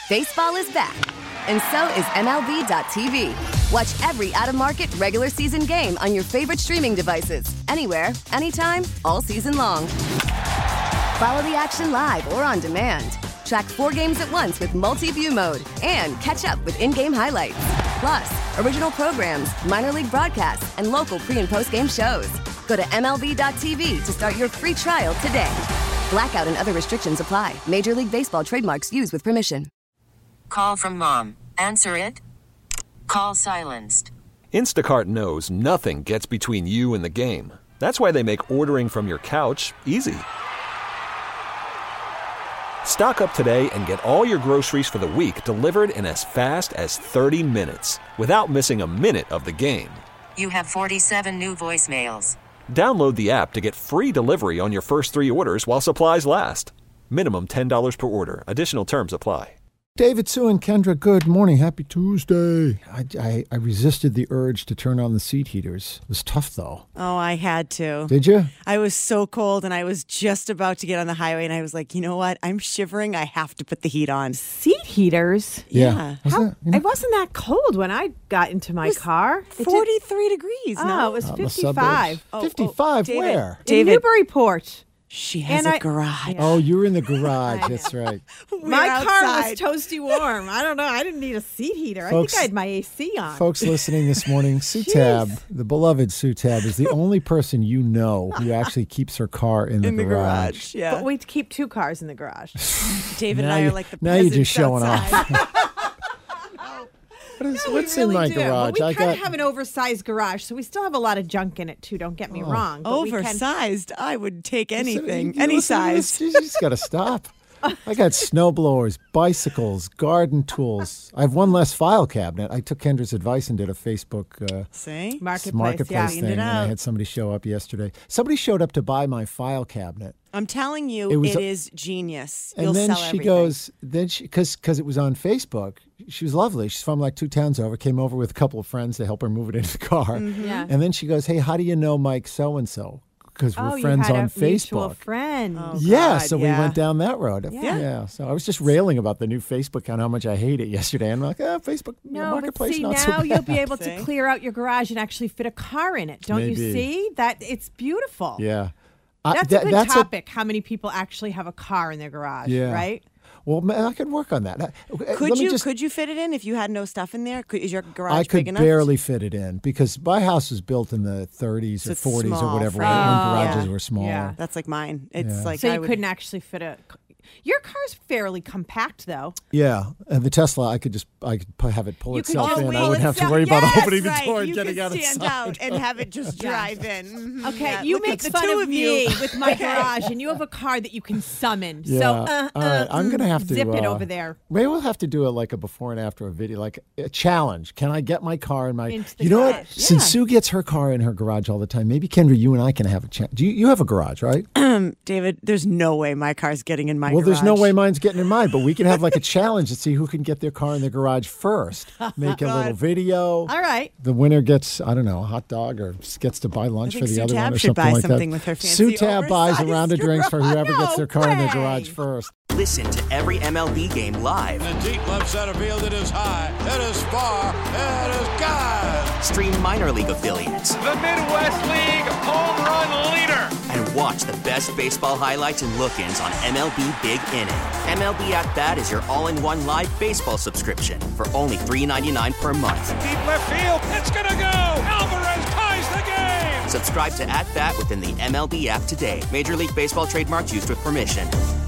Baseball is back, and so is MLB.tv. Watch every out-of-market regular season game on your favorite streaming devices, anywhere, anytime, all season long. Follow the action live or on demand. Track 4 games at once with multi-view mode and catch up with in-game highlights. Plus, original programs, minor league broadcasts, and local pre- and post-game shows. Go to MLB.tv to start your free trial today. Blackout and other restrictions apply. Major League Baseball trademarks used with permission. Call from mom. Answer it. Call silenced. Instacart knows nothing gets between you and the game. That's why they make ordering from your couch easy. Stock up today and get all your groceries for the week delivered in as fast as 30 minutes without missing a minute of the game. You have 47 new voicemails. Download the app to get free delivery on your first 3 orders while supplies last. Minimum $10 per order. Additional terms apply. David, Sue, and Kendra, good morning. Happy Tuesday. I resisted the urge to turn on the seat heaters. It was tough, though. Oh, I had to. Did you? I was so cold, and I was just about to get on the highway, and I was like, you know what? I'm shivering. I have to put the heat on. Seat heaters? Yeah. It wasn't that cold when I got into my car. 43 degrees. No, it was 55. 55? Where? David. In Newburyport. She has a garage. Oh, you were in the garage. That's right. My car was toasty warm. I don't know. I didn't need a seat heater. Folks, I think I had my AC on. Folks listening this morning, Sue Tab, the beloved Sue Tab, is the only person you know who actually keeps her car in the garage. Yeah. But we keep 2 cars in the garage. David and I are like the now you're just showing outside. off. What's in my garage? But we kind of have an oversized garage, so we still have a lot of junk in it, too. Don't get me wrong. But Oversized? I would take anything. Any size. You just got to stop. I got snowblowers, bicycles, garden tools. I have one less file cabinet. I took Kendra's advice and did a Facebook marketplace thing, and I had somebody show up yesterday. Somebody showed up to buy my file cabinet. I'm telling you, it is genius. And You'll then sell she everything. goes, because it was on Facebook. She was lovely. She's from like 2 towns over. Came over with a couple of friends to help her move it into the car. Mm-hmm. Yeah. And then she goes, "Hey, how do you know Mike so and so?" Because we're friends you had on a Facebook. Mutual friend. Oh, Yeah, God, so we went down that road. Yeah. So I was just railing about the new Facebook account, how much I hate it yesterday. And I'm like, Facebook Marketplace, but see, not so now bad. you'll be able to clear out your garage and actually fit a car in it. Don't you Maybe. see? That it's beautiful. Yeah. That's a good topic, how many people actually have a car in their garage, right? Well, I could work on that. Could you fit it in if you had no stuff in there? Is your garage big enough? I could barely fit it in because my house was built in the 30s So or it's 40s small or whatever. for When you. garages were smaller. Yeah. That's like mine. It's like So you couldn't actually fit a. Your car's fairly compact, though. Yeah, and the Tesla, I could have it pull itself in. I wouldn't have to itself. worry about Yes, opening the right. door and You getting could out of stand sight. out and have it just drive in. Mm-hmm. Okay, Yeah, you look at make the fun two of me with my garage, and you have a car that you can summon. Yeah. So, all right, I'm gonna have to zip it over there. Maybe we'll have to do like a before and after a video, like a challenge. Can I get my car in my? Into the You know what? garage. Since Sue gets her car in her garage all the time, maybe Kendra, you and I can have a challenge. You have a garage, right? David, there's no way my car's getting in my Well, garage. there's no way mine's getting in mine, but we can have like a challenge to see who can get their car in their garage first. Make a little video. All right. The winner gets, I don't know, a hot dog or gets to buy lunch I for think the Sue other Tab one or should something buy like something that. with her fancy Sue Tab buys a oversized round of drinks for whoever gets their car in their way. garage first. Listen to every MLB game live. In the deep left center field, it is high, it is far, it is gone. Stream minor league affiliates. The Midwest League home run leader. And watch the best baseball highlights and look-ins on MLB Big Inning. MLB At Bat is your all-in-one live baseball subscription for only $3.99 per month. Deep left field, it's gonna go. Alvarez ties the game. Subscribe to At Bat within the MLB app today. Major League Baseball trademarks used with permission.